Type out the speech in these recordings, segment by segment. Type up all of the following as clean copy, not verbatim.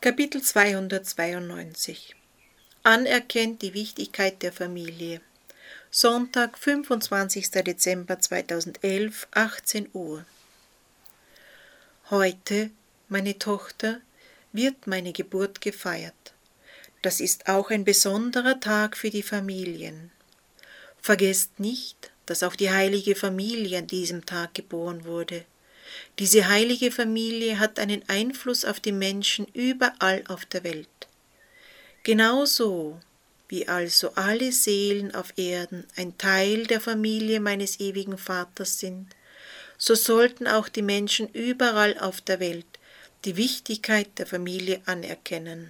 Kapitel 292 Anerkennt die Wichtigkeit der Familie. Sonntag, 25. Dezember 2011, 18 Uhr. Heute, meine Tochter, wird meine Geburt gefeiert. Das ist auch ein besonderer Tag für die Familien. Vergesst nicht, dass auch die heilige Familie an diesem Tag geboren wurde. Diese heilige Familie hat einen Einfluss auf die Menschen überall auf der Welt. Genauso wie also alle Seelen auf Erden ein Teil der Familie meines ewigen Vaters sind, so sollten auch die Menschen überall auf der Welt die Wichtigkeit der Familie anerkennen.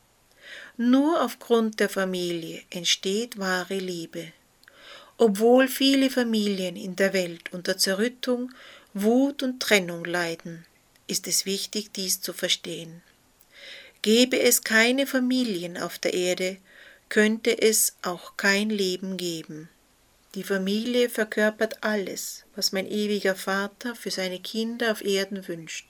Nur aufgrund der Familie entsteht wahre Liebe. Obwohl viele Familien in der Welt unter Zerrüttung, Wut und Trennung leiden, ist es wichtig, dies zu verstehen. Gäbe es keine Familien auf der Erde, könnte es auch kein Leben geben. Die Familie verkörpert alles, was mein ewiger Vater für seine Kinder auf Erden wünscht.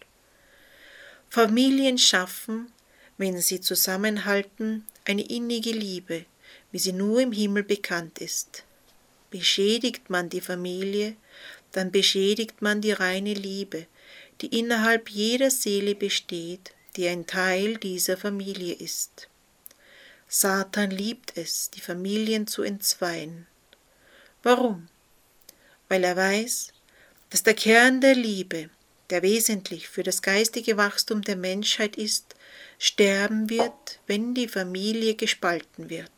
Familien schaffen, wenn sie zusammenhalten, eine innige Liebe, wie sie nur im Himmel bekannt ist. Beschädigt man die Familie, dann beschädigt man die reine Liebe, die innerhalb jeder Seele besteht, die ein Teil dieser Familie ist. Satan liebt es, die Familien zu entzweien. Warum? Weil er weiß, dass der Kern der Liebe, der wesentlich für das geistige Wachstum der Menschheit ist, sterben wird, wenn die Familie gespalten wird.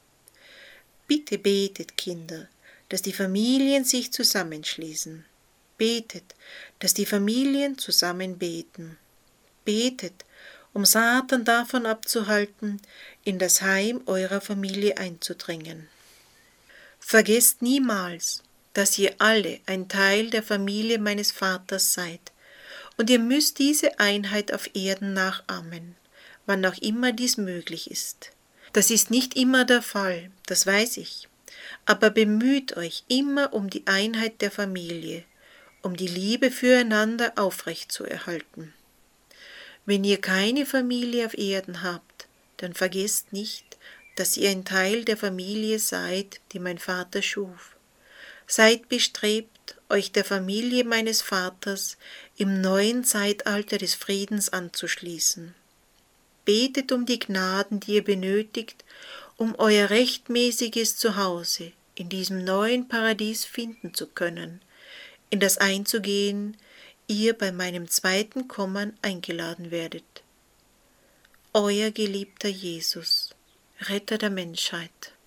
Bitte betet, Kinder, dass die Familien sich zusammenschließen. Betet, dass die Familien zusammen beten. Betet, um Satan davon abzuhalten, in das Heim eurer Familie einzudringen. Vergesst niemals, dass ihr alle ein Teil der Familie meines Vaters seid, und ihr müsst diese Einheit auf Erden nachahmen, wann auch immer dies möglich ist. Das ist nicht immer der Fall, das weiß ich. Aber bemüht euch immer um die Einheit der Familie, um die Liebe füreinander aufrechtzuerhalten. Wenn ihr keine Familie auf Erden habt, dann vergesst nicht, dass ihr ein Teil der Familie seid, die mein Vater schuf. Seid bestrebt, euch der Familie meines Vaters im neuen Zeitalter des Friedens anzuschließen. Betet um die Gnaden, die ihr benötigt, um euer rechtmäßiges Zuhause in diesem neuen Paradies finden zu können, in das einzugehen, ihr bei meinem zweiten Kommen eingeladen werdet. Euer geliebter Jesus, Retter der Menschheit.